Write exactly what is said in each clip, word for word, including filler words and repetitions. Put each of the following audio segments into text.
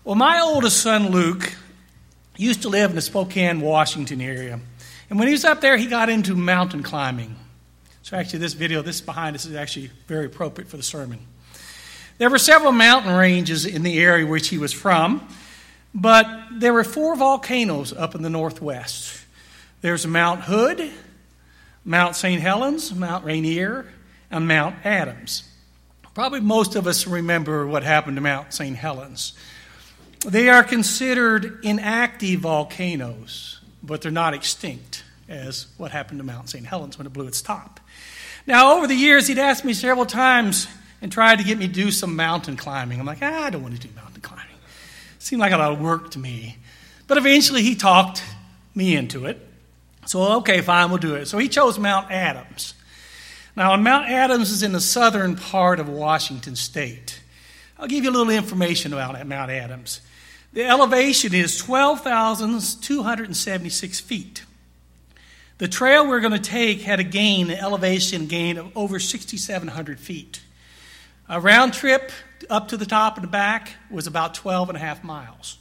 Well, my oldest son, Luke, used to live in the Spokane, Washington area. And when he was up there, he got into mountain climbing. So actually this video, this behind us, is actually very appropriate for the sermon. There were several mountain ranges in the area which he was from, but there were four volcanoes up in the northwest. There's Mount Hood, Mount Saint Helens, Mount Rainier, and Mount Adams. Probably most of us remember what happened to Mount Saint Helens. They are considered inactive volcanoes, but they're not extinct, as what happened to Mount Saint Helens when it blew its top. Now, over the years, he'd asked me several times and tried to get me to do some mountain climbing. I'm like, ah, I don't want to do mountain climbing. It seemed like a lot of work to me. But eventually, he talked me into it. So, okay, fine, we'll do it. So he chose Mount Adams. Now, Mount Adams is in the southern part of Washington State. I'll give you a little information about Mount Adams. The elevation is twelve thousand two hundred seventy-six feet. The trail we're going to take had a gain, an elevation gain of over six thousand seven hundred feet. A round trip up to the top and the back was about twelve and a half miles.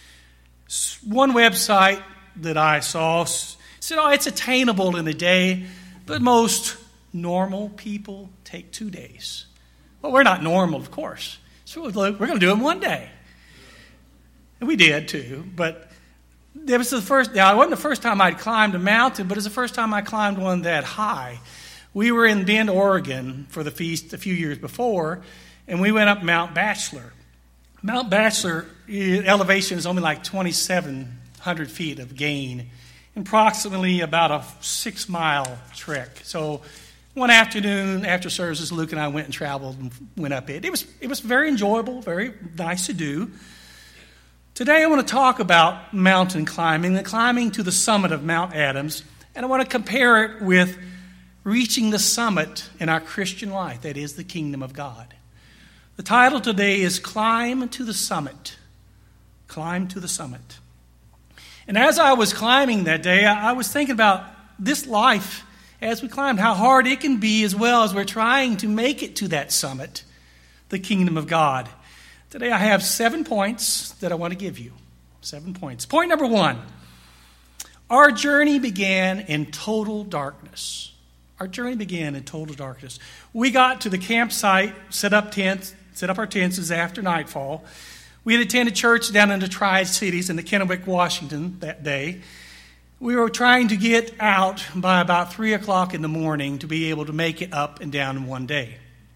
One website that I saw said, oh, it's attainable in a day, but most normal people take two days. Well, we're not normal, of course. So we're going to do it in one day. And we did, too. But it was the first, now, it wasn't the first time I'd climbed a mountain, but it was the first time I climbed one that high. We were in Bend, Oregon for the feast a few years before, and we went up Mount Bachelor. Mount Bachelor elevation is only like twenty-seven hundred feet of gain, approximately about a six-mile trek. So one afternoon after services, Luke and I went and traveled and went up it. It was, it was very enjoyable, very nice to do. Today I want to talk about mountain climbing, the climbing to the summit of Mount Adams, and I want to compare it with reaching the summit in our Christian life, that is the kingdom of God. The title today is Climb to the Summit. Climb to the Summit. And as I was climbing that day, I was thinking about this life as we climbed, how hard it can be as well as we're trying to make it to that summit, the kingdom of God. Today I have seven points that I want to give you. Seven points. Point number one. Our journey began in total darkness. Our journey began in total darkness. We got to the campsite, set up tents, set up our tents after nightfall. We had attended church down in the Tri-Cities in the Kennewick, Washington that day. We were trying to get out by about three o'clock in the morning to be able to make it up and down in one day.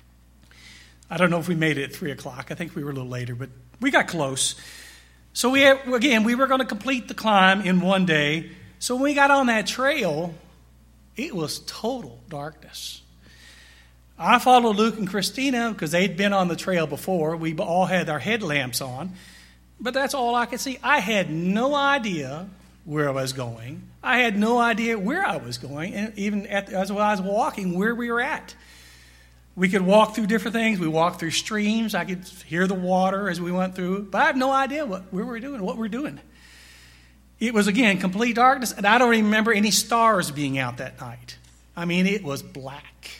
I don't know if we made it at three o'clock. I think we were a little later, but we got close. So we had, again, we were going to complete the climb in one day. So when we got on that trail, it was total darkness. I followed Luke and Christina because they'd been on the trail before. We all had our headlamps on, but that's all I could see. I had no idea where I was going. I had no idea where I was going, and even at, as I was walking, where we were at. We could walk through different things. We walked through streams. I could hear the water as we went through, but I have no idea what where we're doing, what we're doing. It was, again, complete darkness, and I don't remember any stars being out that night. I mean, it was black.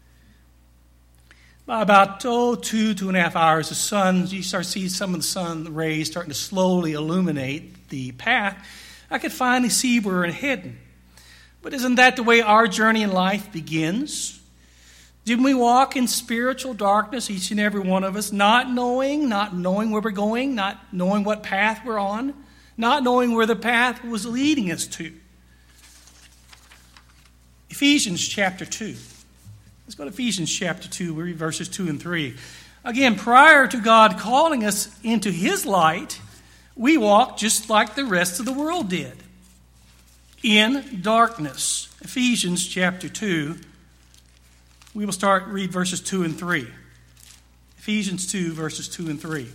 By about oh, two, two and a half hours, the sun, you start seeing some of the sun rays starting to slowly illuminate the path. I could finally see where we're heading. But isn't that the way our journey in life begins? Didn't we walk in spiritual darkness, each and every one of us, not knowing, not knowing where we're going, not knowing what path we're on, not knowing where the path was leading us to? Ephesians chapter two. Let's go to Ephesians chapter two, we read verses two and three. Again, prior to God calling us into His light, we walked just like the rest of the world did, in darkness. Ephesians chapter two, we will start, read verses two and three. Ephesians two, verses two and three.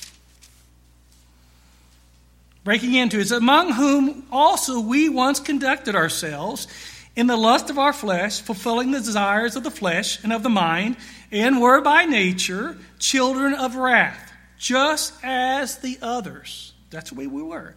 Breaking into it, among whom also we once conducted ourselves in the lust of our flesh, fulfilling the desires of the flesh and of the mind, and were by nature children of wrath, just as the others. That's the way we were.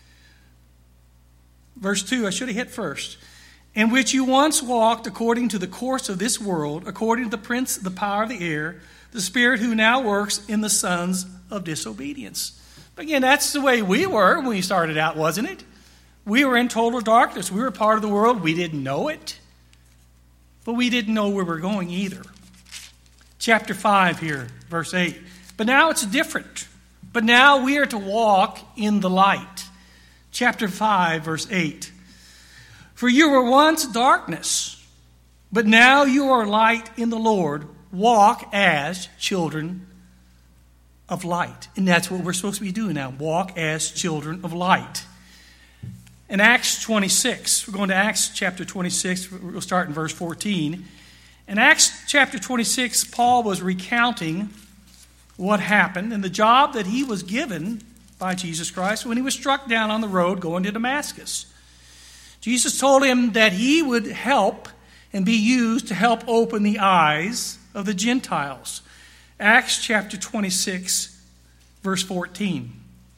Verse two, I should have hit first. In which you once walked according to the course of this world, according to the prince, the power of the air, the spirit who now works in the sons of disobedience. But again, that's the way we were when we started out, wasn't it? We were in total darkness. We were part of the world. We didn't know it. But we didn't know where we were going either. Chapter five here, verse eight. But now it's different. But now we are to walk in the light. Chapter five, verse eight. For you were once darkness, but now you are light in the Lord. Walk as children of light. And that's what we're supposed to be doing now. Walk as children of light. In Acts twenty-six, we're going to Acts chapter twenty-six. We'll start in verse fourteen. In Acts chapter twenty-six, Paul was recounting what happened and the job that he was given by Jesus Christ when he was struck down on the road going to Damascus. Jesus told him that he would help and be used to help open the eyes of the Gentiles. Acts chapter twenty-six, verse fourteen.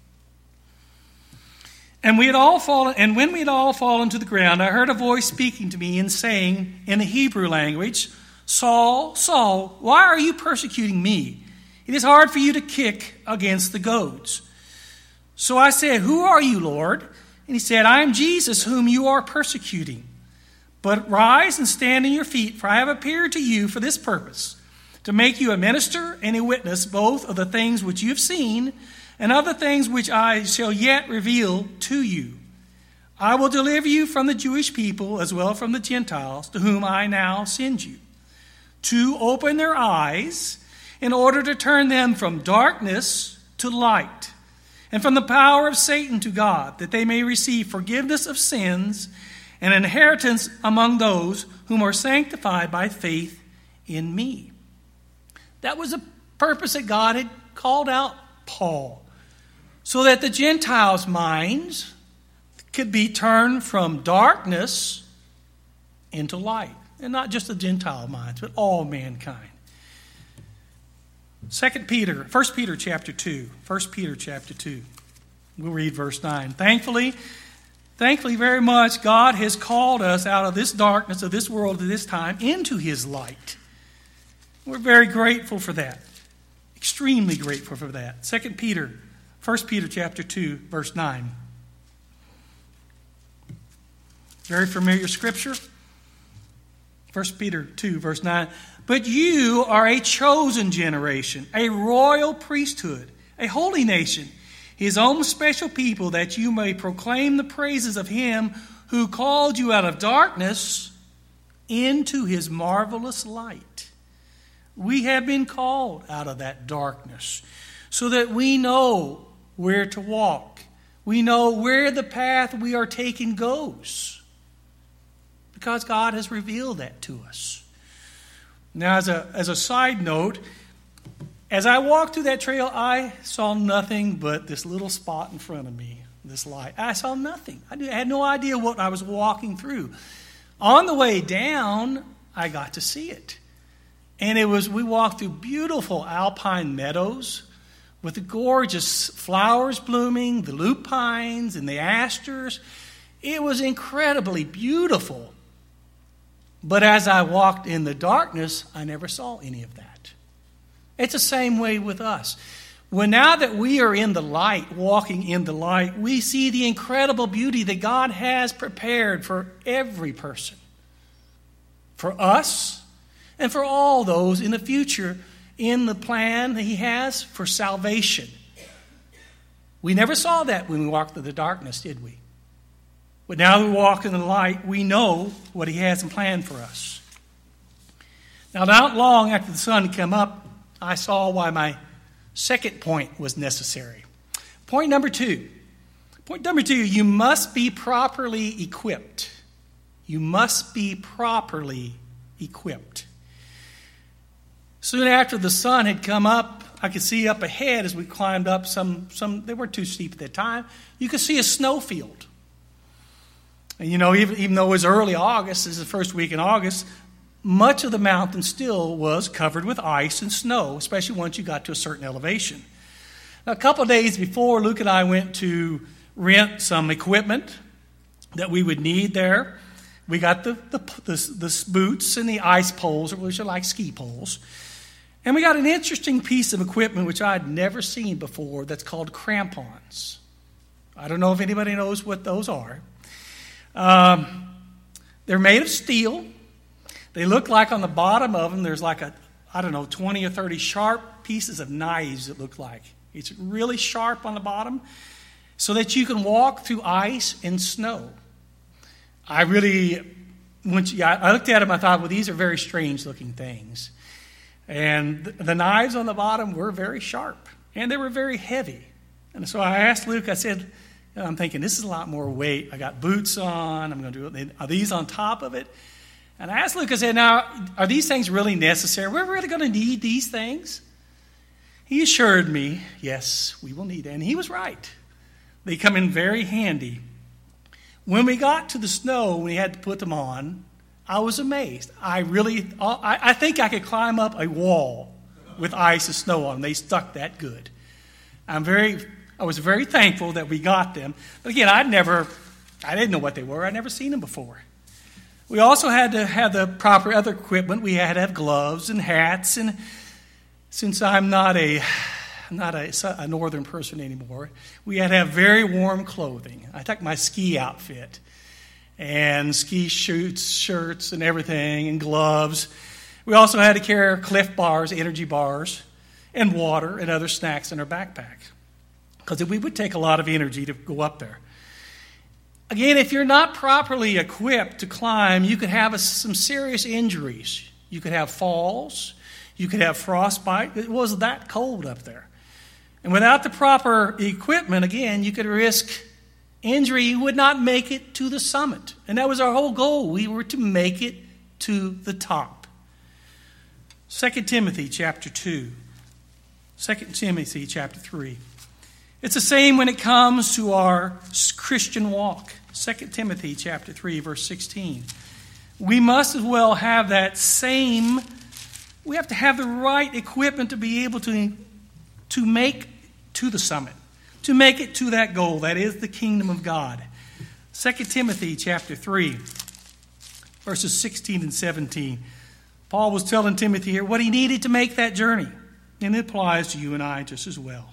And we had all fallen, and when we had all fallen to the ground, I heard a voice speaking to me and saying in the Hebrew language, Saul, Saul, why are you persecuting me? It is hard for you to kick against the goads. So I said, who are you, Lord? And he said, I am Jesus, whom you are persecuting. But rise and stand on your feet, for I have appeared to you for this purpose, to make you a minister and a witness both of the things which you have seen and of the things which I shall yet reveal to you. I will deliver you from the Jewish people as well from the Gentiles, to whom I now send you, to open their eyes in order to turn them from darkness to light, and from the power of Satan to God, that they may receive forgiveness of sins and inheritance among those whom are sanctified by faith in me. That was the purpose that God had called out Paul, so that the Gentiles' minds could be turned from darkness into light. And not just the Gentile minds, but all mankind. Second Peter, First Peter chapter two. First Peter chapter two. We'll read verse nine. Thankfully, thankfully very much, God has called us out of this darkness of this world at this time into his light. We're very grateful for that. Extremely grateful for that. Second Peter, First Peter chapter two, verse nine. Very familiar scripture. First Peter two, verse nine. But you are a chosen generation, a royal priesthood, a holy nation, his own special people, that you may proclaim the praises of him who called you out of darkness into his marvelous light. We have been called out of that darkness so that we know where to walk. We know where the path we are taking goes, because God has revealed that to us. Now, as a, as a side note, as I walked through that trail, I saw nothing but this little spot in front of me, this light. I saw nothing. I had no idea what I was walking through. On the way down, I got to see it. And it was, we walked through beautiful alpine meadows with the gorgeous flowers blooming, the lupines and the asters. It was incredibly beautiful. But as I walked in the darkness, I never saw any of that. It's the same way with us. When now that we are in the light, walking in the light, we see the incredible beauty that God has prepared for every person. For us and for all those in the future in the plan that he has for salvation. We never saw that when we walked through the darkness, did we? But now that we walk in the light, we know what he has in plan for us. Now, not long after the sun had come up, I saw why my second point was necessary. Point number two. Point number two, you must be properly equipped. You must be properly equipped. Soon after the sun had come up, I could see up ahead as we climbed up some, some they weren't too steep at that time, you could see a snowfield. And you know, even, even though it was early August, this is the first week in August, much of the mountain still was covered with ice and snow, especially once you got to a certain elevation. Now, a couple of days before, Luke and I went to rent some equipment that we would need there. We got the, the, the, the boots and the ice poles, which are like ski poles. And we got an interesting piece of equipment which I'd never seen before that's called crampons. I don't know if anybody knows what those are. Um, they're made of steel. They look like on the bottom of them there's like a, I don't know, twenty or thirty sharp pieces of knives it look like. It's really sharp on the bottom so that you can walk through ice and snow. I really, once you, I looked at them, I thought, well, these are very strange looking things. And the knives on the bottom were very sharp, and they were very heavy. And so I asked Luke, I said, you know, I'm thinking, this is a lot more weight. I got boots on. I'm going to do it. Are these on top of it? And I asked Luke, I said, now, are these things really necessary? We're really going to need these things? He assured me, yes, we will need it. And he was right. They come in very handy. When we got to the snow, when we had to put them on, I was amazed. I really, I, I think I could climb up a wall with ice and snow on them. They stuck that good. I'm very, I was very thankful that we got them. But again, I'd never, I didn't know what they were. I'd never seen them before. We also had to have the proper other equipment. We had to have gloves and hats. And since I'm not a, not a, a northern person anymore, we had to have very warm clothing. I took my ski outfit. And ski shoots, shirts, and everything, and gloves. We also had to carry Cliff bars, energy bars, and water and other snacks in our backpack. Because we would take a lot of energy to go up there. Again, if you're not properly equipped to climb, you could have a, some serious injuries. You could have falls. You could have frostbite. It was that cold up there. And without the proper equipment, again, you could risk injury. You would not make it to the summit. And that was our whole goal. We were to make it to the top. Second Timothy chapter two. Second Timothy chapter three. It's the same when it comes to our Christian walk. Second Timothy chapter three, verse sixteen. We must as well have that same, we have to have the right equipment to be able to, to make to the summit. To make it to that goal, that is the kingdom of God. Second Timothy chapter three, verses sixteen and seventeen. Paul was telling Timothy here what he needed to make that journey. And it applies to you and I just as well.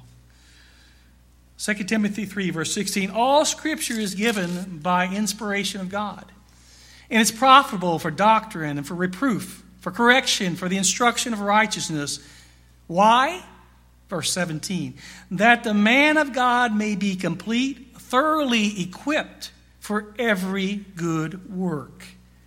Second Timothy three, verse sixteen. All Scripture is given by inspiration of God. And it's profitable for doctrine and for reproof, for correction, for the instruction of righteousness. Why? Verse seventeen, that the man of God may be complete, thoroughly equipped for every good work.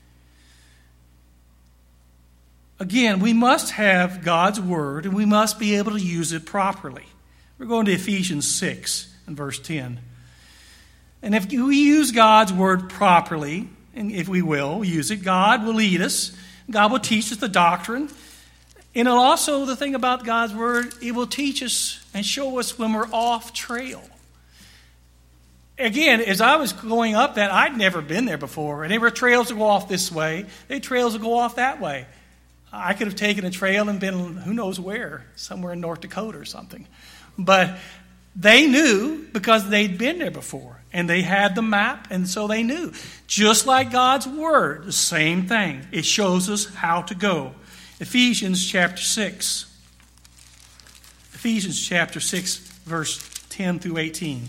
Again, we must have God's word, and we must be able to use it properly. We're going to Ephesians six and verse ten. And if we use God's word properly, and if we will use it, God will lead us. God will teach us the doctrine. And also the thing about God's word, it will teach us and show us when we're off trail. Again, as I was going up that, I'd never been there before. And there were trails that go off this way. There were trails that go off that way. I could have taken a trail and been who knows where, somewhere in North Dakota or something. But they knew because they'd been there before. And they had the map, and so they knew. Just like God's word, the same thing. It shows us how to go. Ephesians chapter six. Ephesians chapter six, verse ten through eighteen.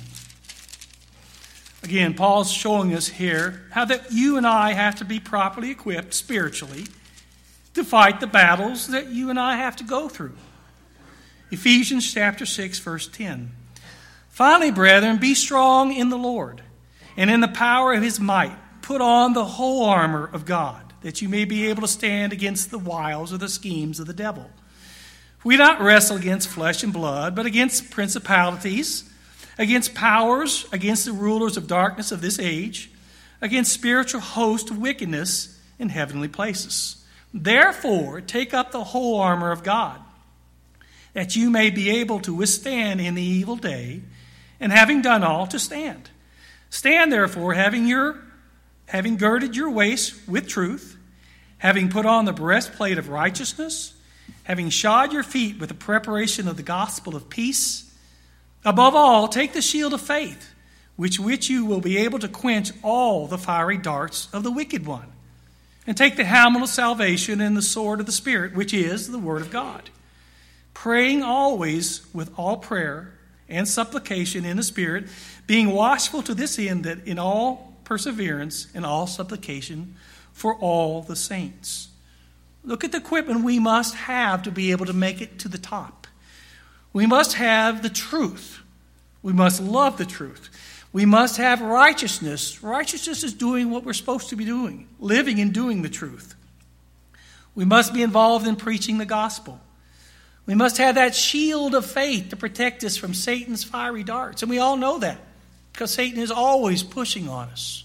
Again, Paul's showing us here how that you and I have to be properly equipped spiritually to fight the battles that you and I have to go through. Ephesians chapter six, verse ten. Finally, brethren, be strong in the Lord and in the power of his might. Put on the whole armor of God, that you may be able to stand against the wiles or the schemes of the devil. We do not wrestle against flesh and blood, but against principalities, against powers, against the rulers of darkness of this age, against spiritual hosts of wickedness in heavenly places. Therefore, take up the whole armor of God, that you may be able to withstand in the evil day, and having done all, to stand. Stand therefore, having your having girded your waist with truth, having put on the breastplate of righteousness, having shod your feet with the preparation of the gospel of peace. Above all, take the shield of faith, which which you will be able to quench all the fiery darts of the wicked one. And take the helmet of salvation and the sword of the Spirit, which is the word of God. praying always with all prayer and supplication in the Spirit, being watchful to this end, that in all perseverance and all supplication for all the saints. Look at the equipment we must have to be able to make it to the top. We must have the truth. We must love the truth. We must have righteousness. Righteousness is doing what we're supposed to be doing, living and doing the truth. We must be involved in preaching the gospel. We must have that shield of faith to protect us from Satan's fiery darts. And we all know that because Satan is always pushing on us.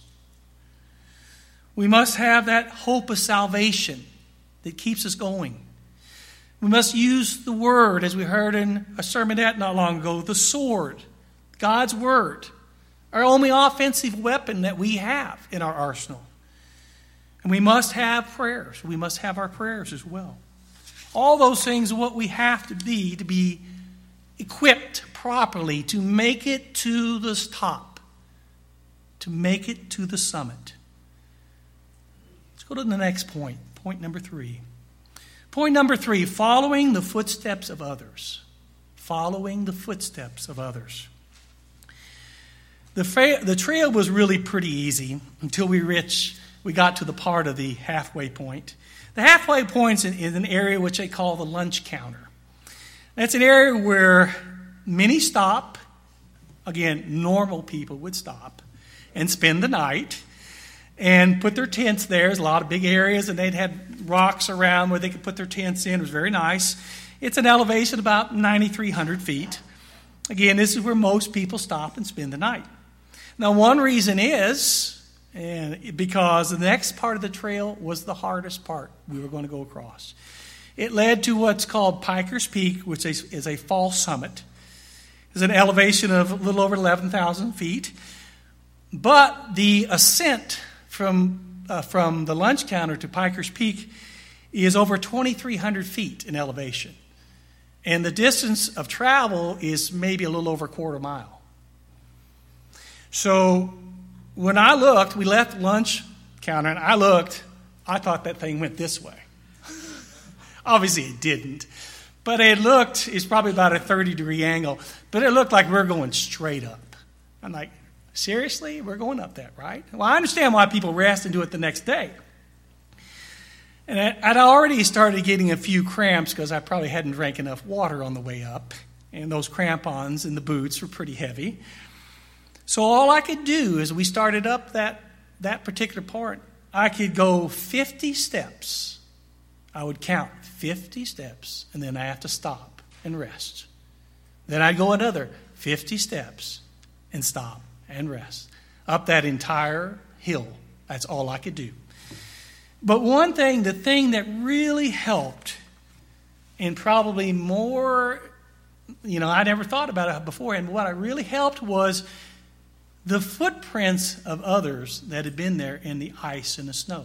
We must have that hope of salvation that keeps us going. We must use the word, as we heard in a sermonette not long ago, the sword, God's word, our only offensive weapon that we have in our arsenal. And we must have prayers. We must have our prayers as well. All those things are what we have to be to be equipped properly to make it to the top, to make it to the summit. Let's go to the next point, point number three. Point number three, following the footsteps of others. Following the footsteps of others. The, fra- the trail was really pretty easy until we reached, we got to the part of the halfway point. The halfway point is an area which they call the lunch counter. That's an area where many stop. Again, normal people would stop and spend the night and put their tents there. There's a lot of big areas, and they'd had rocks around where they could put their tents in. It was very nice. It's an elevation about nine thousand three hundred feet. Again, this is where most people stop and spend the night. Now, one reason is and because the next part of the trail was the hardest part we were going to go across. It led to what's called Piker's Peak, which is a false summit. It's an elevation of a little over eleven thousand feet. But the ascent from, uh, from the lunch counter to Piker's Peak is over twenty-three hundred feet in elevation. And the distance of travel is maybe a little over a quarter mile. So when I looked, we left the lunch counter, and I looked, I thought that thing went this way. Obviously it didn't. But it looked, it's probably about a thirty degree angle, but it looked like we we're going straight up. I'm like, seriously? We're going up that, right? Well, I understand why people rest and do it the next day. And I'd already started getting a few cramps because I probably hadn't drank enough water on the way up. And those crampons in the boots were pretty heavy. So all I could do as we started up that, that particular part, I could go fifty steps. I would count fifty steps, and then I have to stop and rest. Then I'd go another fifty steps and stop and rest. Up that entire hill. That's all I could do. But one thing, the thing that really helped, and probably more, you know, I never thought about it before, and what I really helped was the footprints of others that had been there in the ice and the snow.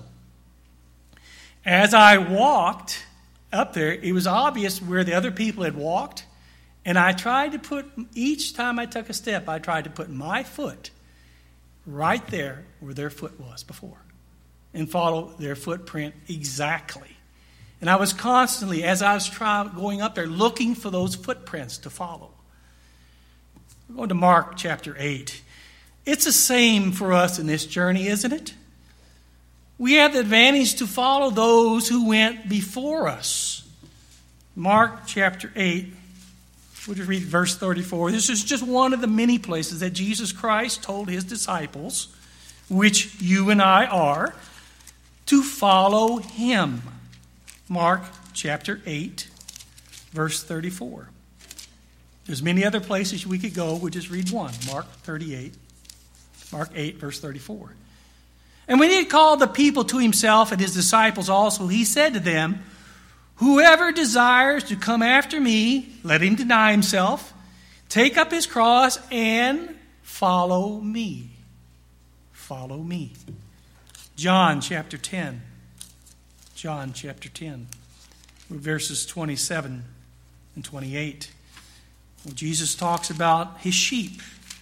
As I walked up there, it was obvious where the other people had walked, and I tried to put, each time I took a step, I tried to put my foot right there where their foot was before and follow their footprint exactly. And I was constantly, as I was trying, going up there, looking for those footprints to follow. We're going to Mark chapter eight. It's the same for us in this journey, isn't it? We have the advantage to follow those who went before us. Mark chapter eight, we'll just read verse thirty-four. This is just one of the many places that Jesus Christ told his disciples, which you and I are, to follow him. Mark chapter eight, verse thirty-four. There's many other places we could go. We'll just read one. Mark thirty-eight. Mark eight, verse thirty-four. And when he had called the people to himself and his disciples also, he said to them, whoever desires to come after me, let him deny himself, take up his cross, and follow me. Follow me. John chapter ten. John chapter ten. Verses twenty-seven and twenty-eight. Well, Jesus talks about his sheep,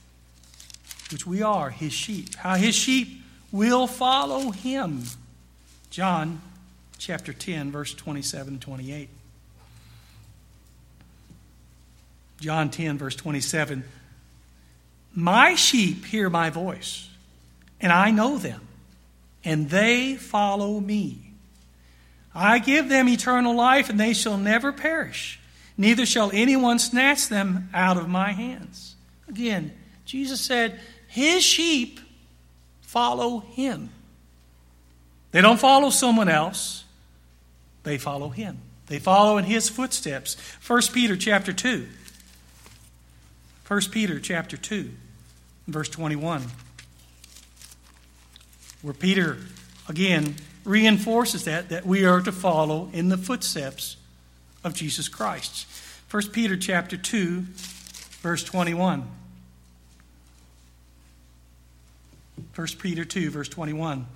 which we are his sheep. How his sheep will follow him. John chapter ten, verse twenty-seven and twenty-eight. John ten, verse twenty-seven, my sheep hear my voice, and I know them, and they follow me. I give them eternal life, and they shall never perish. Neither shall anyone snatch them out of my hands. Again, Jesus said, his sheep follow him. They don't follow someone else. They follow him. They follow in his footsteps. First Peter chapter two. First Peter chapter two, verse twenty-one. Where Peter, again, reinforces that, that we are to follow in the footsteps of Jesus Christ. First Peter chapter two, verse twenty-one. First Peter two, verse twenty-one.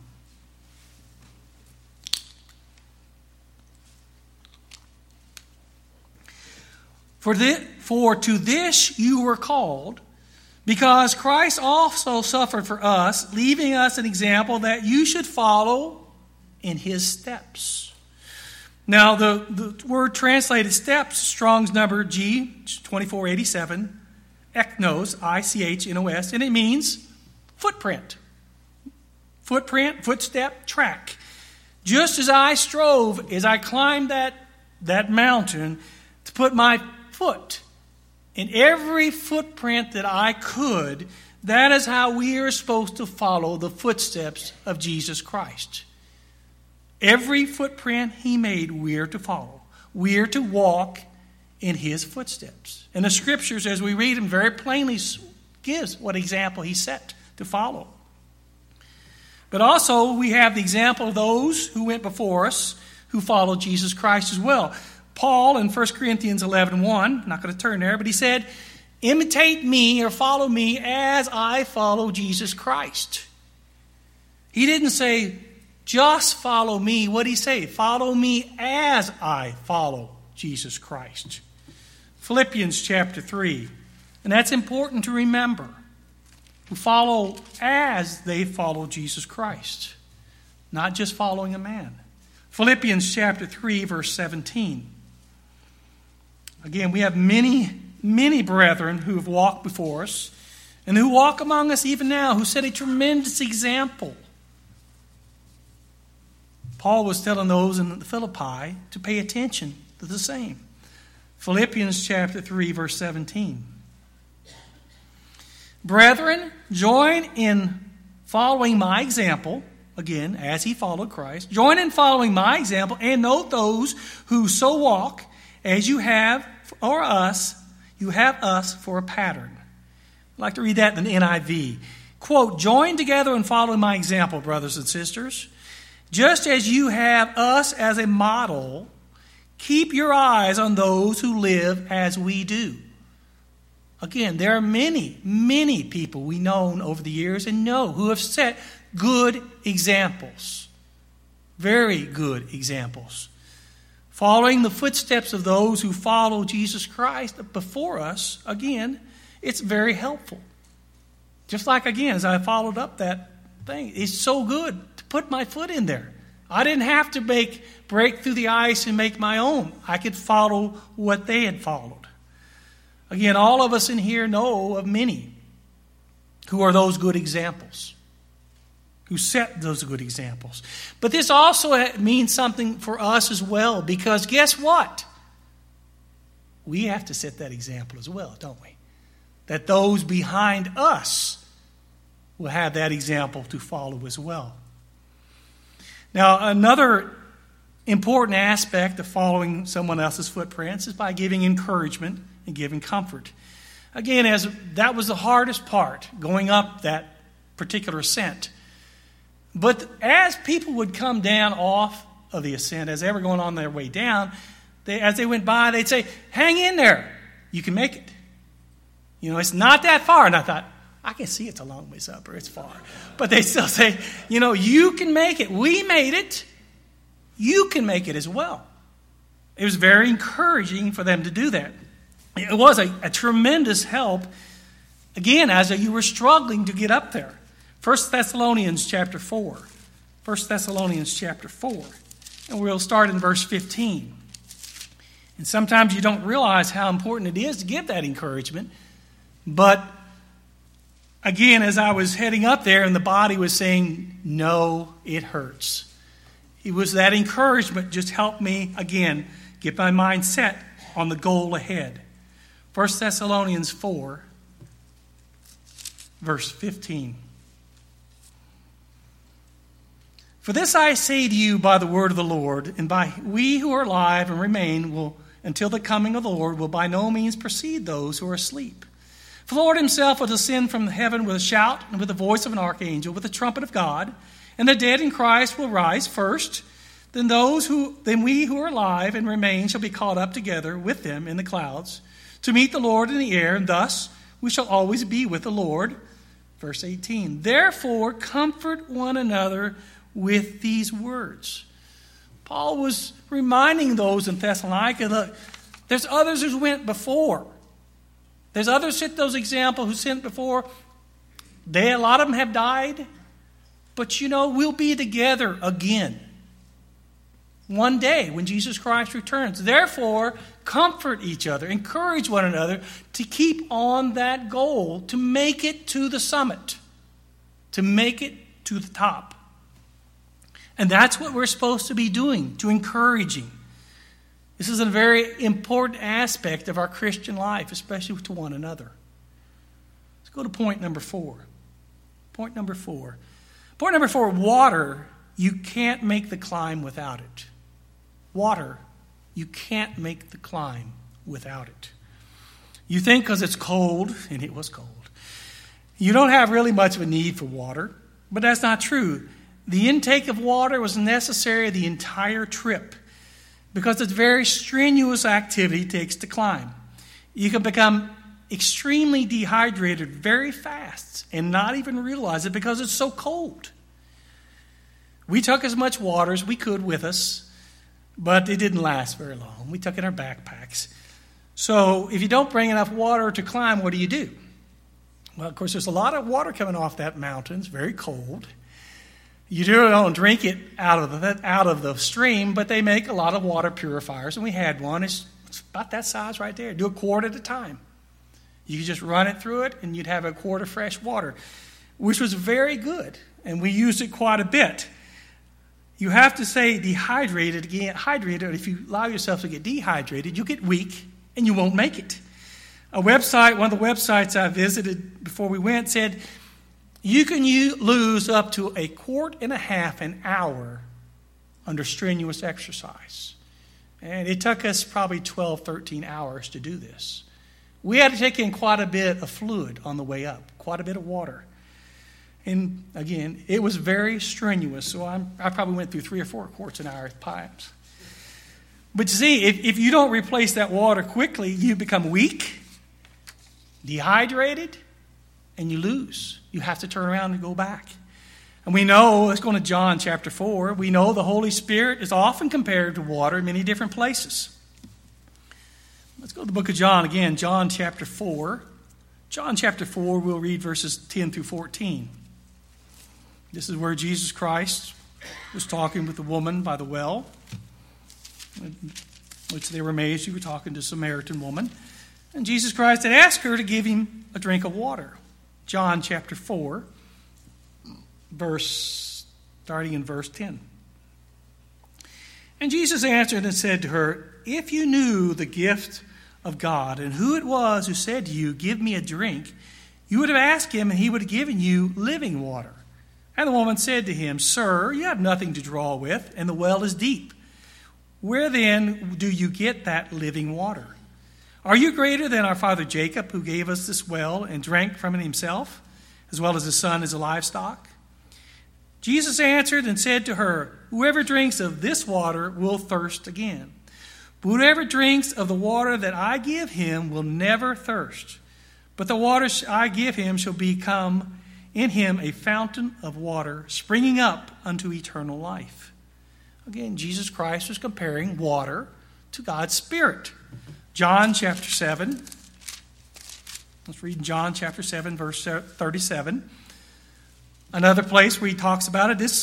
For, this, for to this you were called, because Christ also suffered for us, leaving us an example that you should follow in his steps. Now, the, the word translated steps, Strong's number G twenty-four eighty-seven, eknos, I C H N O S, and it means footprint. Footprint, footstep, track. Just as I strove, as I climbed that, that mountain, to put my foot in every footprint that I could, that is how we are supposed to follow the footsteps of Jesus Christ. Every footprint he made, we are to follow. We are to walk in his footsteps. And the scriptures, as we read them, very plainly gives what example he set to follow. But also, we have the example of those who went before us, who followed Jesus Christ as well. Paul in First Corinthians eleven one, I'm not going to turn there, but he said, imitate me or follow me as I follow Jesus Christ. He didn't say, just follow me. What did he say? Follow me as I follow Jesus Christ. Philippians chapter three. And that's important to remember. Who follow as they follow Jesus Christ. Not just following a man. Philippians chapter three, verse seventeen. Again, we have many, many brethren who have walked before us and who walk among us even now, who set a tremendous example. Paul was telling those in Philippi to pay attention to the same. Philippians chapter three, verse seventeen. Brethren, join in following my example, again, as he followed Christ. Join in following my example and note those who so walk as you have or us, you have us for a pattern. I'd like to read that in the N I V. Quote, join together in following my example, brothers and sisters. Just as you have us as a model, keep your eyes on those who live as we do. Again, there are many, many people we know over the years and know who have set good examples. Very good examples. Following the footsteps of those who follow Jesus Christ before us, again, it's very helpful. Just like, again, as I followed up that thing, it's so good to put my foot in there. I didn't have to make break through the ice and make my own. I could follow what they had followed. Again, all of us in here know of many who are those good examples, who set those good examples. But this also means something for us as well, because guess what? We have to set that example as well, don't we? That those behind us will have that example to follow as well. Now, another important aspect of following someone else's footprints is by giving encouragement and giving comfort. Again, as that was the hardest part, going up that particular ascent. But as people would come down off of the ascent, as they were going on their way down, they, as they went by, they'd say, hang in there. You can make it. You know, it's not that far. And I thought, I can see it's a long ways up or it's far. But they still say, you know, you can make it. We made it. You can make it as well. It was very encouraging for them to do that. It was a, a tremendous help, again, as you were struggling to get up there. First Thessalonians chapter four. First Thessalonians chapter four. And we'll start in verse fifteen. And sometimes you don't realize how important it is to give that encouragement. But again, as I was heading up there and the body was saying, no, it hurts. It was that encouragement just helped me, again, get my mind set on the goal ahead. First Thessalonians four, verse fifteen. For this I say to you by the word of the Lord, and by we who are alive and remain will, until the coming of the Lord, will by no means precede those who are asleep. For the Lord himself will descend from heaven with a shout and with the voice of an archangel, with the trumpet of God, and the dead in Christ will rise first. Then those who, then we who are alive and remain shall be caught up together with them in the clouds to meet the Lord in the air, and thus we shall always be with the Lord. Verse eighteen. Therefore, comfort one another with these words. Paul was reminding those in Thessalonica, look, there's others who went before. There's others set those examples who sent before. They, a lot of them have died. But you know, we'll be together again one day when Jesus Christ returns. Therefore, comfort each other, encourage one another to keep on that goal, to make it to the summit, to make it to the top. And that's what we're supposed to be doing, to encouraging. This is a very important aspect of our Christian life, especially to one another. Let's go to point number four. Point number four. Point number four, water, you can't make the climb without it. Water, you can't make the climb without it. You think because it's cold, and it was cold, you don't have really much of a need for water, but that's not true. The intake of water was necessary the entire trip because it's a very strenuous activity it takes to climb. You can become extremely dehydrated very fast and not even realize it because it's so cold. We took as much water as we could with us, but it didn't last very long. We took it in our backpacks. So if you don't bring enough water to climb, what do you do? Well, of course, there's a lot of water coming off that mountain. It's very cold. You don't drink it out of the out of the stream, but they make a lot of water purifiers, and we had one. It's, it's about that size right there. Do a quart at a time. You could just run it through it, and you'd have a quart of fresh water, which was very good, and we used it quite a bit. You have to stay dehydrated again. Hydrated. If you allow yourself to get dehydrated, you get weak, and you won't make it. A website, one of the websites I visited before we went, said you can lose up to a quart and a half an hour under strenuous exercise. And it took us probably twelve, thirteen hours to do this. We had to take in quite a bit of fluid on the way up, quite a bit of water. And again, it was very strenuous, so I'm, I probably went through three or four quarts an hour at times. But you see, if, if you don't replace that water quickly, you become weak, dehydrated, and you lose. You have to turn around and go back. And we know, let's go to John chapter four, we know the Holy Spirit is often compared to water in many different places. Let's go to the book of John again, John chapter four. John chapter four, we'll read verses ten through fourteen. This is where Jesus Christ was talking with the woman by the well, which they were amazed she was talking to a Samaritan woman. And Jesus Christ had asked her to give him a drink of water. John chapter four, verse, starting in verse ten. And Jesus answered and said to her, if you knew the gift of God and who it was who said to you, give me a drink, you would have asked him and he would have given you living water. And the woman said to him, sir, you have nothing to draw with, and the well is deep. Where then do you get that living water? Are you greater than our father Jacob, who gave us this well and drank from it himself, as well as his son and his livestock? Jesus answered and said to her, whoever drinks of this water will thirst again. But whoever drinks of the water that I give him will never thirst. But the water I give him shall become in him a fountain of water springing up unto eternal life. Again, Jesus Christ was comparing water to God's Spirit. John chapter seven. Let's read John chapter seven, verse thirty-seven. Another place where he talks about it. This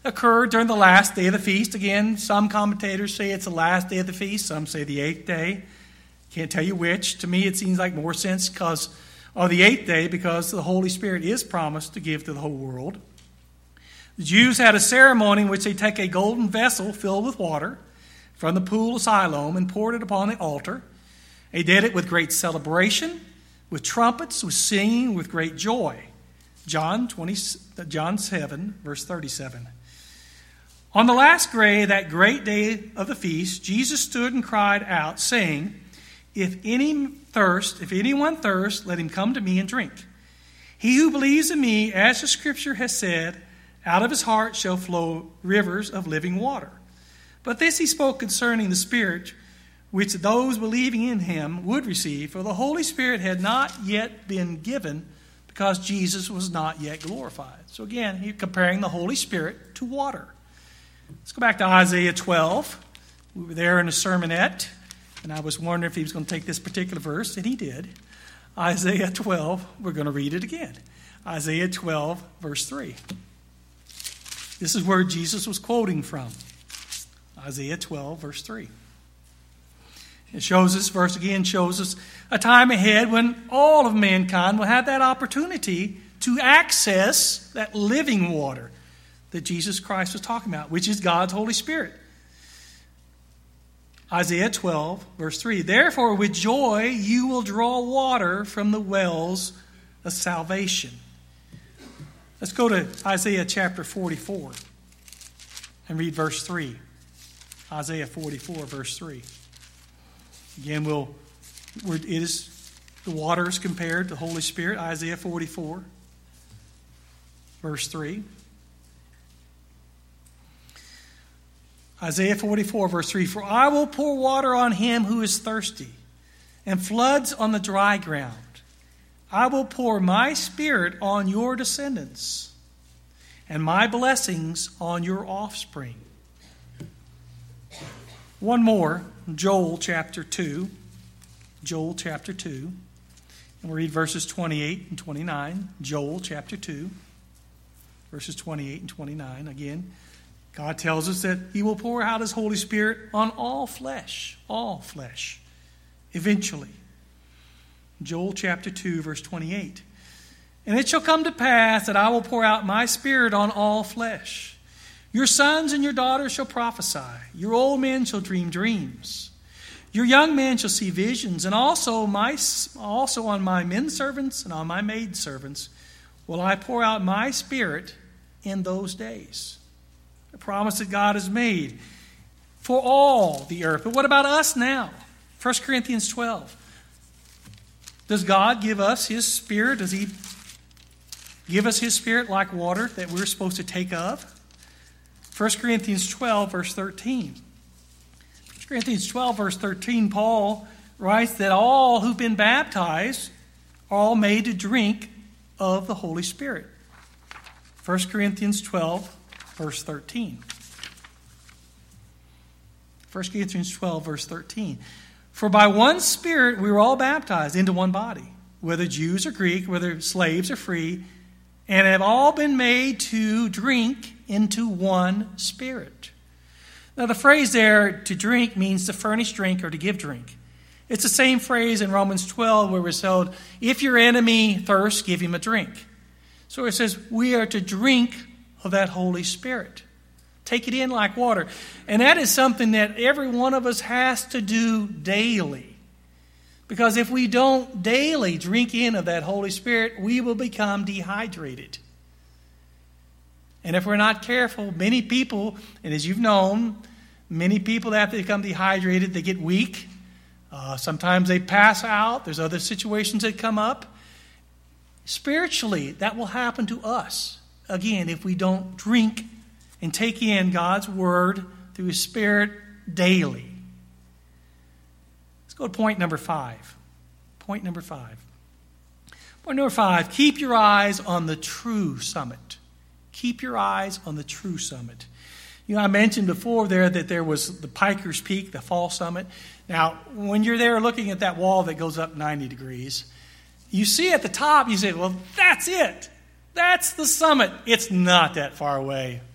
occurred during the last day of the feast. Again, some commentators say it's the last day of the feast. Some say the eighth day. Can't tell you which. To me, it seems like more sense because of the eighth day, because the Holy Spirit is promised to give to the whole world. The Jews had a ceremony in which they take a golden vessel filled with water from the pool of Siloam and poured it upon the altar. They did it with great celebration, with trumpets, with singing, with great joy. John twenty, John seven, verse thirty-seven. On the last day, that great day of the feast, Jesus stood and cried out, saying, If any thirst, if anyone thirst, let him come to me and drink. He who believes in me, as the Scripture has said, out of his heart shall flow rivers of living water. But this he spoke concerning the Spirit, which those believing in him would receive, for the Holy Spirit had not yet been given, because Jesus was not yet glorified. So again, he's comparing the Holy Spirit to water. Let's go back to Isaiah twelve. We were there in a sermonette, and I was wondering if he was going to take this particular verse, and he did. Isaiah twelve, we're going to read it again. Isaiah twelve, verse three. This is where Jesus was quoting from. Isaiah twelve, verse three. It shows us, verse again shows us a time ahead when all of mankind will have that opportunity to access that living water that Jesus Christ was talking about, which is God's Holy Spirit. Isaiah twelve, verse three. Therefore, with joy you will draw water from the wells of salvation. Let's go to Isaiah chapter forty-four and read verse three. Isaiah forty-four, verse three. Again, we'll, it is the waters compared to the Holy Spirit. Isaiah forty-four, verse three. Isaiah forty-four, verse three. For I will pour water on him who is thirsty, and floods on the dry ground. I will pour my Spirit on your descendants, and my blessings on your offspring. One more, Joel chapter two. Joel chapter two. And we'll read verses twenty-eight and twenty-nine. Joel chapter two, verses twenty-eight and twenty-nine. Again, God tells us that he will pour out his Holy Spirit on all flesh. All flesh. Eventually. Joel chapter two, verse twenty-eight. And it shall come to pass that I will pour out my Spirit on all flesh. Your sons and your daughters shall prophesy. Your old men shall dream dreams. Your young men shall see visions. And also, my, also on my men servants and on my maid servants will I pour out my Spirit in those days. The promise that God has made for all the earth. But what about us now? First Corinthians twelve. Does God give us his Spirit? Does he give us his Spirit like water that we're supposed to take of? First Corinthians twelve, verse thirteen. First Corinthians twelve, verse thirteen, Paul writes that all who've been baptized are all made to drink of the Holy Spirit. First Corinthians twelve, verse thirteen. First Corinthians twelve, verse thirteen. For by one Spirit we were all baptized into one body, whether Jews or Greek, whether slaves or free, and have all been made to drink into one Spirit. Now the phrase there, to drink, means to furnish drink or to give drink. It's the same phrase in Romans twelve where we're told, if your enemy thirsts, give him a drink. So it says we are to drink of that Holy Spirit. Take it in like water. And that is something that every one of us has to do daily. Because if we don't daily drink in of that Holy Spirit, we will become dehydrated. And if we're not careful, many people, and as you've known, many people that have to become dehydrated, they get weak. Uh, sometimes they pass out. There's other situations that come up. Spiritually, that will happen to us. Again, if we don't drink and take in God's Word through his Spirit daily. Let's go to point number five. Point number five. Point number five, keep your eyes on the true summit. Keep your eyes on the true summit. You know, I mentioned before there that there was the Piker's Peak, the fall summit. Now, when you're there looking at that wall that goes up ninety degrees, you see at the top, you say, well, that's it. That's the summit. It's not that far away.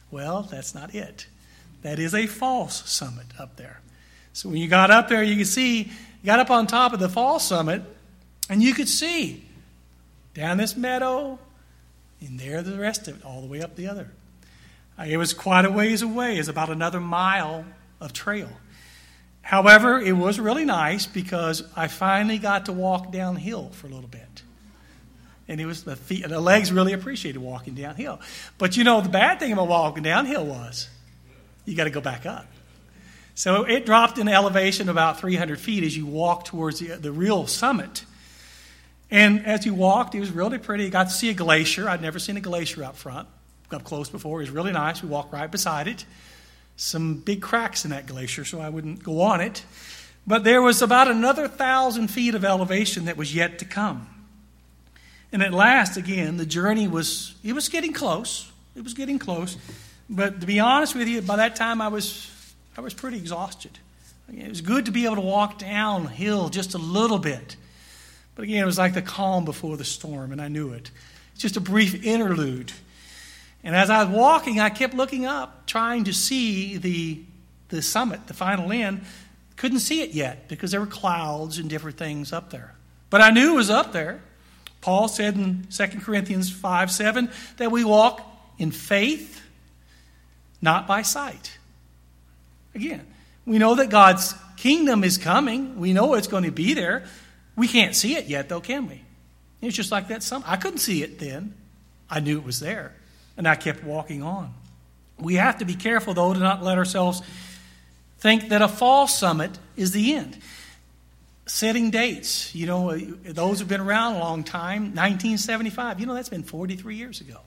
Well, that's not it. That is a false summit up there. So when you got up there, you could see, you got up on top of the false summit, and you could see down this meadow, and there the rest of it, all the way up the other. It was quite a ways away. It's about another mile of trail. However, it was really nice because I finally got to walk downhill for a little bit. And it was the feet, the legs really appreciated walking downhill. But you know, the bad thing about walking downhill was you got to go back up. So it dropped in elevation about three hundred feet as you walked towards the, the real summit. And as you walked, it was really pretty. You got to see a glacier. I'd never seen a glacier up front, up close before. It was really nice. We walked right beside it. Some big cracks in that glacier, so I wouldn't go on it. But there was about another thousand feet of elevation that was yet to come. And at last, again, the journey was, it was getting close. It was getting close. But to be honest with you, by that time I was I was pretty exhausted. It was good to be able to walk downhill just a little bit. But again, it was like the calm before the storm, and I knew it. It's just a brief interlude. And as I was walking, I kept looking up, trying to see the, the summit, the final end. Couldn't see it yet because there were clouds and different things up there. But I knew it was up there. Paul said in Second Corinthians five seven that we walk in faith, not by sight. Again, we know that God's kingdom is coming. We know it's going to be there. We can't see it yet, though, can we? It's just like that summit. I couldn't see it then. I knew it was there, and I kept walking on. We have to be careful, though, to not let ourselves think that a false summit is the end. Setting dates, you know, those who've been around a long time, nineteen seventy-five, you know, that's been forty-three years ago.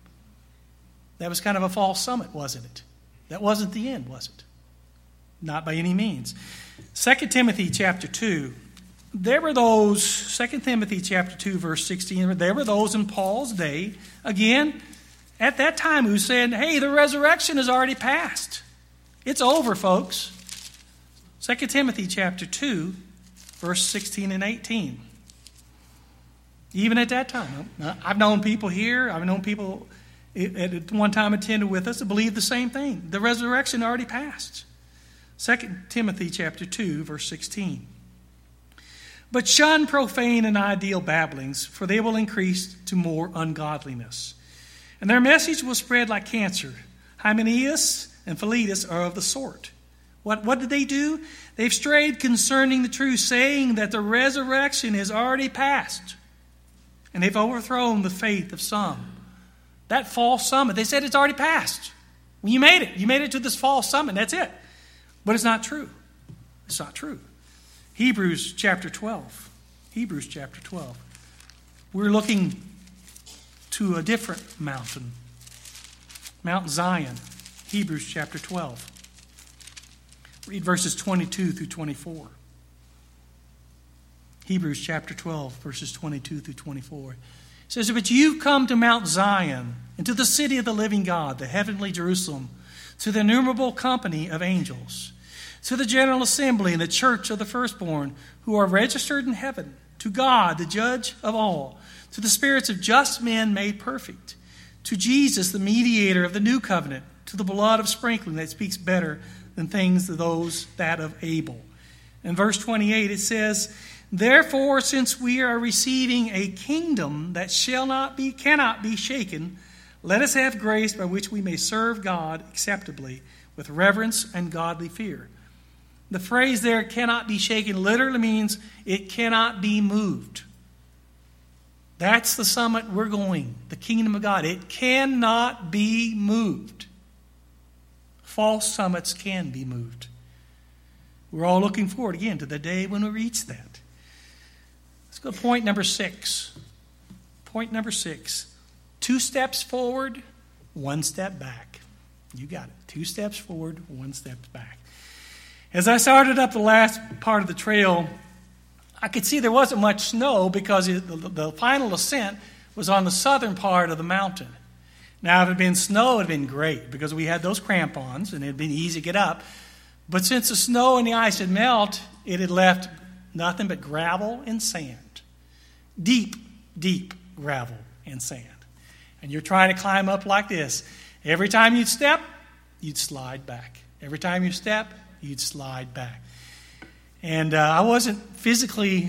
That was kind of a false summit, wasn't it? That wasn't the end, was it? Not by any means. Second Timothy chapter two, there were those, Second Timothy chapter two, verse sixteen, there were those in Paul's day, again, at that time who said, hey, the resurrection has already passed. It's over, folks. Second Timothy chapter two, verse sixteen and eighteen. Even at that time. I've known people here, I've known people at one time attended with us that believed the same thing. The resurrection already passed. Second Timothy chapter two, verse sixteen. But shun profane and ideal babblings, for they will increase to more ungodliness. And their message will spread like cancer. Hymenaeus and Philetus are of the sort. What, what did they do? They've strayed concerning the truth, saying that the resurrection is already past. And they've overthrown the faith of some. That false summit, they said it's already passed. Well, you made it. You made it to this false summit. That's it. But it's not true. It's not true. Hebrews chapter twelve. Hebrews chapter twelve. We're looking to a different mountain. Mount Zion. Hebrews chapter twelve. Read verses twenty-two through twenty-four. Hebrews chapter twelve, verses twenty-two through twenty-four. It says, but you've come to Mount Zion, and to the city of the living God, the heavenly Jerusalem, to the innumerable company of angels, to the general assembly and the church of the firstborn who are registered in heaven, to God, the judge of all, to the spirits of just men made perfect, to Jesus, the mediator of the new covenant, to the blood of sprinkling that speaks better than things of those that of Abel. In verse twenty-eight it says, therefore, since we are receiving a kingdom that shall not be, cannot be shaken, let us have grace by which we may serve God acceptably with reverence and godly fear. The phrase there, cannot be shaken, literally means it cannot be moved. That's the summit we're going, the kingdom of God. It cannot be moved. False summits can be moved. We're all looking forward, again, to the day when we reach that. Let's go to point number six. Point number six. Two steps forward, one step back. You got it. Two steps forward, one step back. As I started up the last part of the trail, I could see there wasn't much snow because it, the, the final ascent was on the southern part of the mountain. Now, if it had been snow, it would have been great because we had those crampons and it had been easy to get up. But since the snow and the ice had melted, it had left nothing but gravel and sand. Deep, deep gravel and sand. And you're trying to climb up like this. Every time you'd step, you'd slide back. Every time you step, you'd slide back. And uh, I wasn't physically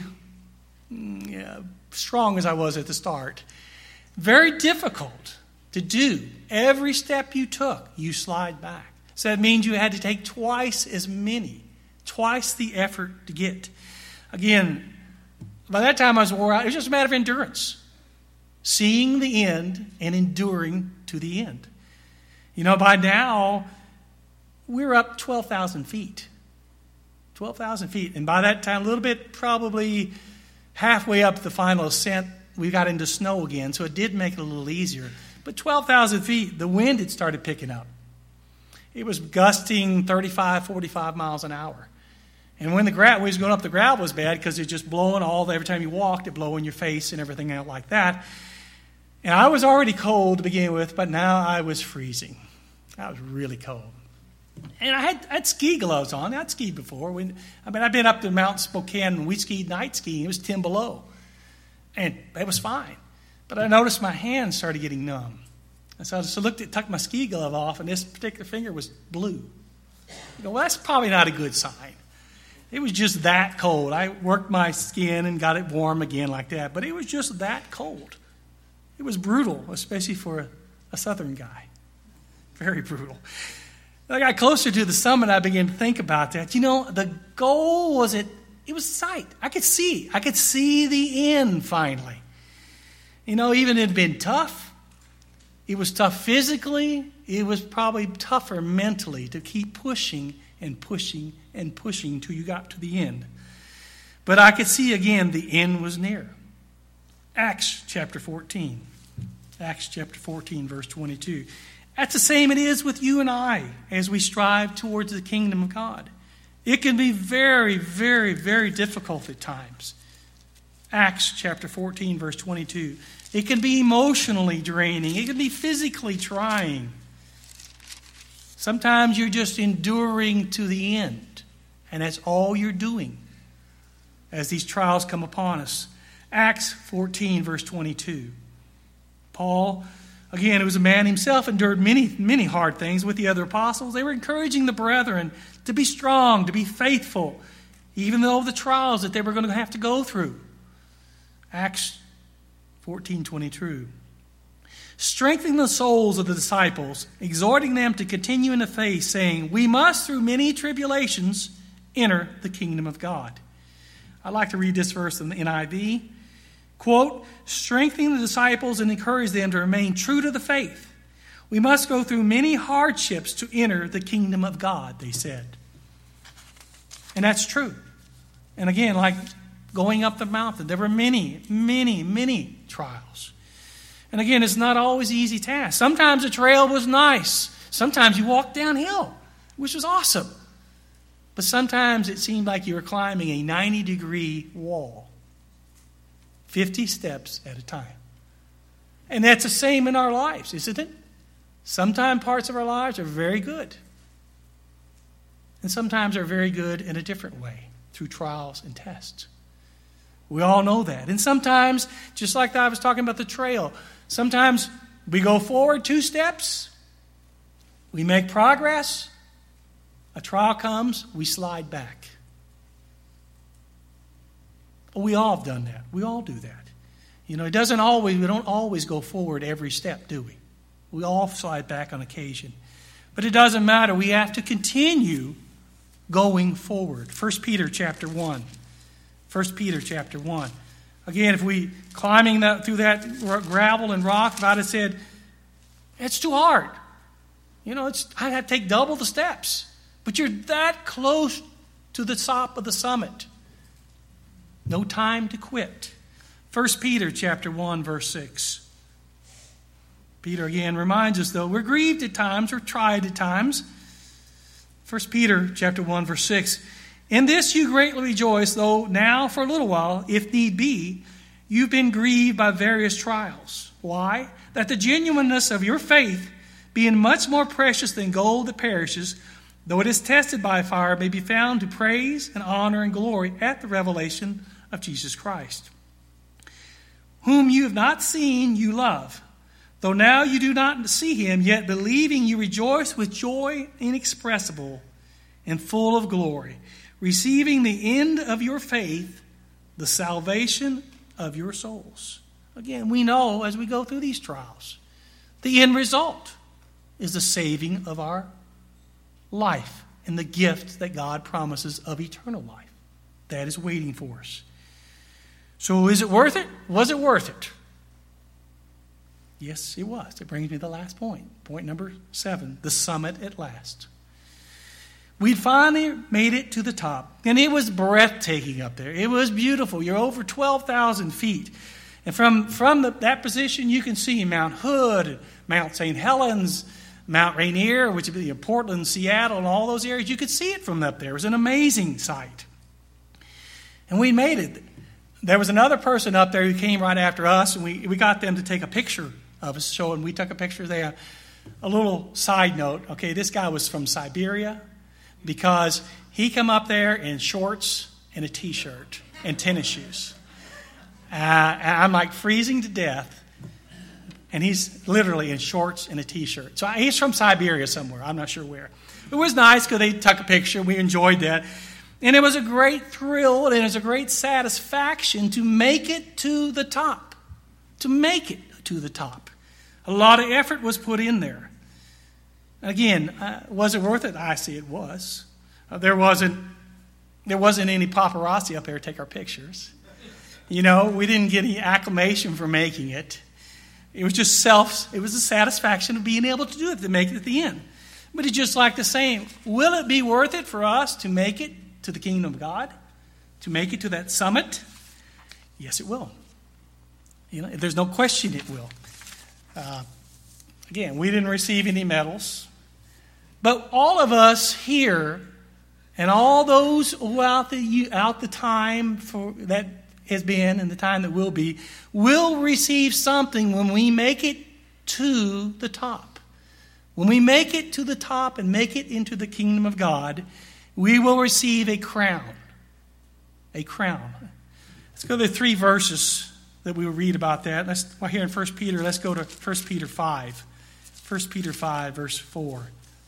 mm, yeah, strong as I was at the start. Very difficult to do. Every step you took, you slide back. So that means you had to take twice as many, twice the effort to get. Again, by that time I was wore out. It was just a matter of endurance. Seeing the end and enduring to the end. You know, by now, we're up twelve thousand feet. twelve thousand feet. And by that time, a little bit, probably halfway up the final ascent, we got into snow again. So it did make it a little easier. But twelve thousand feet, the wind had started picking up. It was gusting thirty-five, forty-five miles an hour. And when the gravel was going up, the gravel was bad because it was just blowing all the, every time you walked, it blew in your face and everything out like that. And I was already cold to begin with, but now I was freezing. I was really cold. And I had, I had ski gloves on. I'd skied before. When, I mean, I'd been up to Mount Spokane and we skied night skiing. It was ten below. And it was fine. But I noticed my hands started getting numb. And so I just looked at, tucked my ski glove off, and this particular finger was blue. You know, well, that's probably not a good sign. It was just that cold. I worked my skin and got it warm again like that, but it was just that cold. It was brutal, especially for a, a southern guy. Very brutal. As I got closer to the summit, I began to think about that. You know, the goal was it, it was sight. I could see. I could see the end finally. You know, even it had been tough. It was tough physically. It was probably tougher mentally to keep pushing and pushing and pushing till you got to the end. But I could see again the end was near. Acts chapter fourteen. Acts chapter fourteen, verse twenty-two. That's the same it is with you and I as we strive towards the kingdom of God. It can be very, very, very difficult at times. Acts chapter fourteen, verse twenty-two. It can be emotionally draining. It can be physically trying. Sometimes you're just enduring to the end. And that's all you're doing as these trials come upon us. Acts fourteen, verse twenty-two. Paul, again, who was a man himself, endured many, many hard things with the other apostles. They were encouraging the brethren to be strong, to be faithful, even though the trials that they were going to have to go through. Acts fourteen twenty-two. Strengthening the souls of the disciples, exhorting them to continue in the faith, saying, we must through many tribulations enter the kingdom of God. I'd like to read this verse in the N I V. Quote, strengthening the disciples and encourage them to remain true to the faith. We must go through many hardships to enter the kingdom of God, they said. And that's true. And again, like going up the mountain, there were many, many, many trials. And again, it's not always an easy task. Sometimes the trail was nice. Sometimes you walked downhill, which was awesome. But sometimes it seemed like you were climbing a ninety-degree wall, fifty steps at a time. And that's the same in our lives, isn't it? Sometimes parts of our lives are very good. And sometimes are very good in a different way, through trials and tests. We all know that. And sometimes, just like I was talking about the trail, sometimes we go forward two steps, we make progress, a trial comes, we slide back. We all have done that. We all do that. You know, it doesn't always, we don't always go forward every step, do we? We all slide back on occasion. But it doesn't matter. We have to continue going forward. First Peter chapter one. First Peter chapter one. Again, if we climbing that through that gravel and rock, God had said, it's too hard. You know, it's I have to take double the steps. But you're that close to the top of the summit. No time to quit. First Peter chapter one, verse six. Peter again reminds us, though, we're grieved at times, we're tried at times. First Peter chapter one, verse six. In this you greatly rejoice, though now for a little while, if need be, you've been grieved by various trials. Why? That the genuineness of your faith, being much more precious than gold that perishes, though it is tested by fire, may be found to praise and honor and glory at the revelation of Jesus Christ, whom you have not seen, you love. Though now you do not see him, yet believing you rejoice with joy inexpressible and full of glory, receiving the end of your faith, the salvation of your souls. Again, we know as we go through these trials, the end result is the saving of our life and the gift that God promises of eternal life. That is waiting for us. So is it worth it? Was it worth it? Yes, it was. It brings me to the last point. Point number seven, the summit at last. We finally made it to the top, and it was breathtaking up there. It was beautiful. You're over twelve thousand feet. And from, from the, that position, you can see Mount Hood, Mount Saint Helens, Mount Rainier, which would be Portland, Seattle, and all those areas. You could see it from up there. It was an amazing sight. And we made it. There was another person up there who came right after us, and we, we got them to take a picture of us. So, and we took a picture there. A little side note, okay, this guy was from Siberia because he come up there in shorts and a T-shirt and tennis shoes. Uh, I'm like freezing to death, and he's literally in shorts and a T-shirt. So he's from Siberia somewhere. I'm not sure where. It was nice because they took a picture. We enjoyed that. And it was a great thrill and it was a great satisfaction to make it to the top. To make it to the top. A lot of effort was put in there. Again, uh, was it worth it? I see it was. Uh, there wasn't there wasn't any paparazzi up there to take our pictures. You know, we didn't get any acclamation for making it. It was just self, it was the satisfaction of being able to do it, to make it at the end. But it's just like the saying, will it be worth it for us to make it to the kingdom of God? To make it to that summit? Yes, it will. You know, there's no question it will. Uh, again, we didn't receive any medals. But all of us here, and all those who out the, out the time for that has been and the time that will be, will receive something when we make it to the top. When we make it to the top and make it into the kingdom of God, we will receive a crown. A crown. Let's go to the three verses that we will read about that. Let's, well, here in First Peter, let's go to First Peter five. First Peter five, verse four.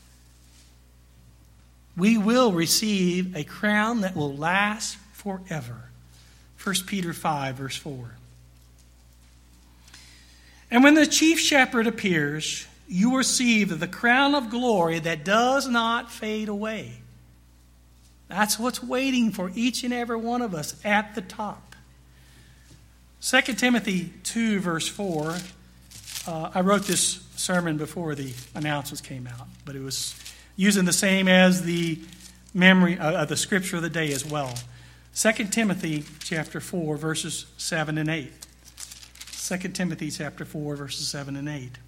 We will receive a crown that will last forever. First Peter five, verse four. And when the chief shepherd appears, you will receive the crown of glory that does not fade away. That's what's waiting for each and every one of us at the top. Second Timothy two, verse four. Uh, I wrote this sermon before the announcements came out, but it was using the same as the memory uh, of the scripture of the day as well. Second Timothy chapter four, verses seven and eight. Second Timothy chapter four, verses seven and eight.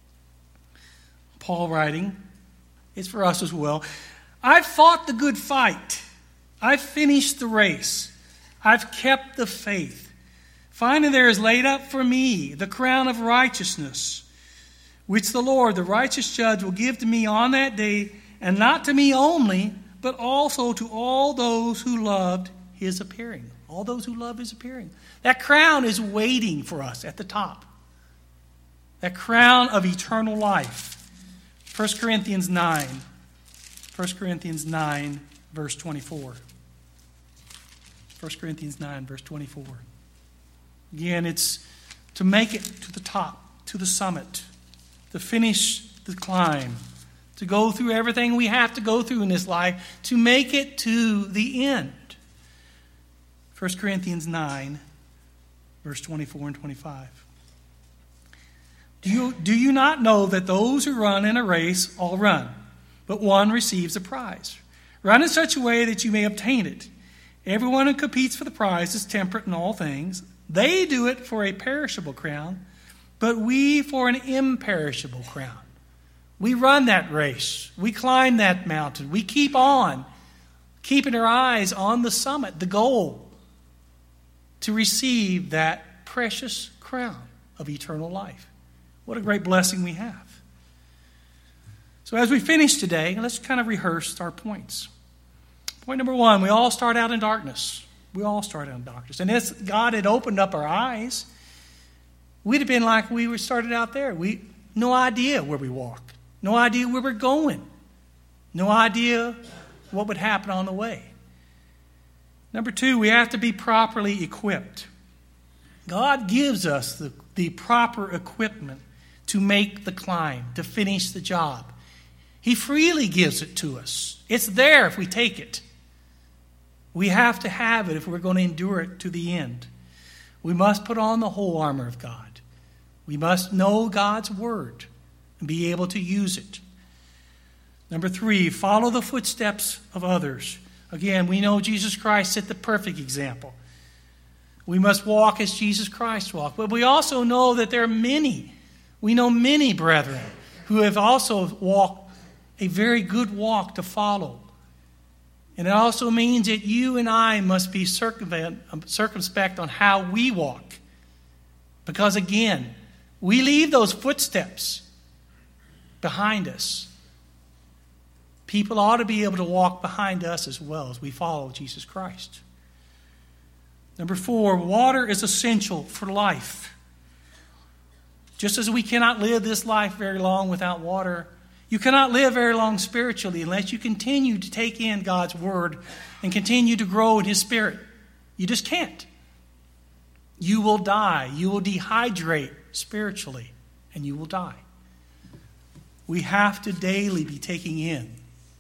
Paul writing, it's for us as well. I've fought the good fight. I've finished the race. I've kept the faith. Finally, there is laid up for me the crown of righteousness, which the Lord, the righteous judge, will give to me on that day, and not to me only, but also to all those who loved his appearing. All those who love his appearing. That crown is waiting for us at the top. That crown of eternal life. First Corinthians nine. First Corinthians nine, verse twenty-four. First Corinthians nine, verse twenty-four. Again, it's to make it to the top, to the summit, to finish the climb, to go through everything we have to go through in this life, to make it to the end. First Corinthians nine, verse twenty-four and twenty-five. Do you, do you not know that those who run in a race all run, but one receives a prize? Run in such a way that you may obtain it. Everyone who competes for the prize is temperate in all things. They do it for a perishable crown, but we for an imperishable crown. We run that race. We climb that mountain. We keep on, keeping our eyes on the summit, the goal, to receive that precious crown of eternal life. What a great blessing we have. So as we finish today, let's kind of rehearse our points. Point number one, we all start out in darkness. We all start out in darkness. And as God had opened up our eyes, we'd have been like we were started out there. We no idea where we walk, no idea where we're going, no idea what would happen on the way. Number two, we have to be properly equipped. God gives us the, the proper equipment to make the climb, to finish the job. He freely gives it to us. It's there if we take it. We have to have it if we're going to endure it to the end. We must put on the whole armor of God. We must know God's word and be able to use it. Number three, follow the footsteps of others. Again, we know Jesus Christ set the perfect example. We must walk as Jesus Christ walked. But we also know that there are many, we know many brethren who have also walked a very good walk to follow. And it also means that you and I must be circumspect on how we walk. Because again, we leave those footsteps behind us. People ought to be able to walk behind us as well as we follow Jesus Christ. Number four, water is essential for life. Just as we cannot live this life very long without water, you cannot live very long spiritually unless you continue to take in God's word and continue to grow in His Spirit. You just can't. You will die. You will dehydrate spiritually, and you will die. We have to daily be taking in.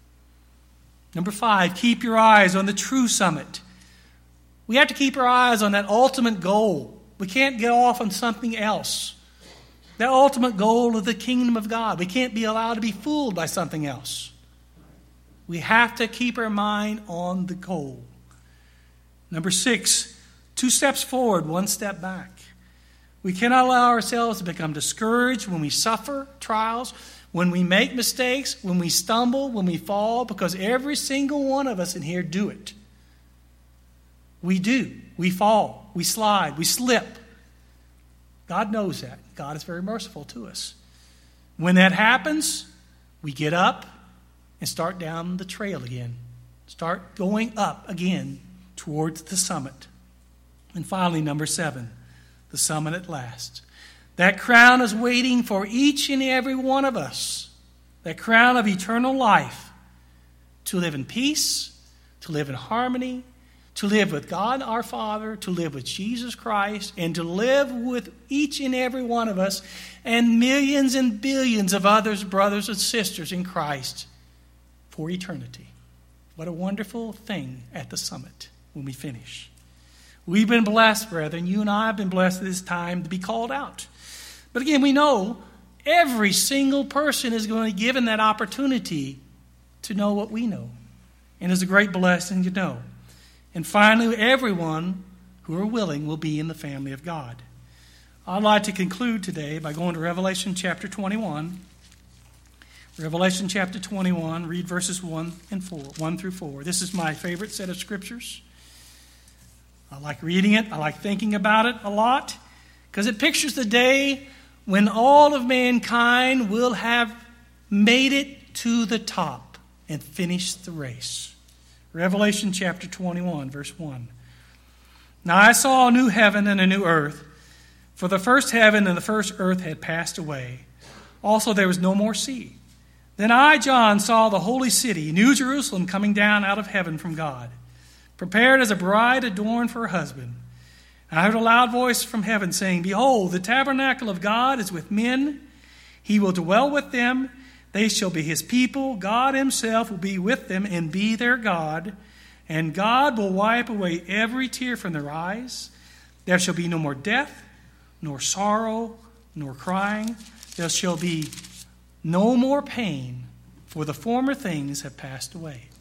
Number five, keep your eyes on the true summit. We have to keep our eyes on that ultimate goal. We can't get off on something else. That ultimate goal of the kingdom of God. We can't be allowed to be fooled by something else. We have to keep our mind on the goal. Number six, two steps forward, one step back. We cannot allow ourselves to become discouraged when we suffer trials, when we make mistakes, when we stumble, when we fall, because every single one of us in here do it. We do. We fall. We slide. We slip. God knows that. God is very merciful to us. When that happens, we get up and start down the trail again. Start going up again towards the summit. And finally, number seven, the summit at last. That crown is waiting for each and every one of us. That crown of eternal life. To live in peace, to live in harmony, to live with God our Father, to live with Jesus Christ, and to live with each and every one of us and millions and billions of others, brothers and sisters in Christ for eternity. What a wonderful thing at the summit when we finish. We've been blessed, brethren. You and I have been blessed at this time to be called out. But again, we know every single person is going to be given that opportunity to know what we know. And it's a great blessing to know. And finally, everyone who are willing will be in the family of God. I'd like to conclude today by going to Revelation chapter twenty-one. Revelation chapter twenty-one, read verses one and four, one through four. This is my favorite set of scriptures. I like reading it. I like thinking about it a lot because it pictures the day when all of mankind will have made it to the top and finished the race. Revelation chapter twenty-one, verse one. Now I saw a new heaven and a new earth, for the first heaven and the first earth had passed away. Also there was no more sea. Then I, John, saw the holy city, New Jerusalem, coming down out of heaven from God, prepared as a bride adorned for her husband. And I heard a loud voice from heaven saying, Behold, the tabernacle of God is with men. He will dwell with them. They shall be His people. God Himself will be with them and be their God. And God will wipe away every tear from their eyes. There shall be no more death, nor sorrow, nor crying. There shall be no more pain, for the former things have passed away.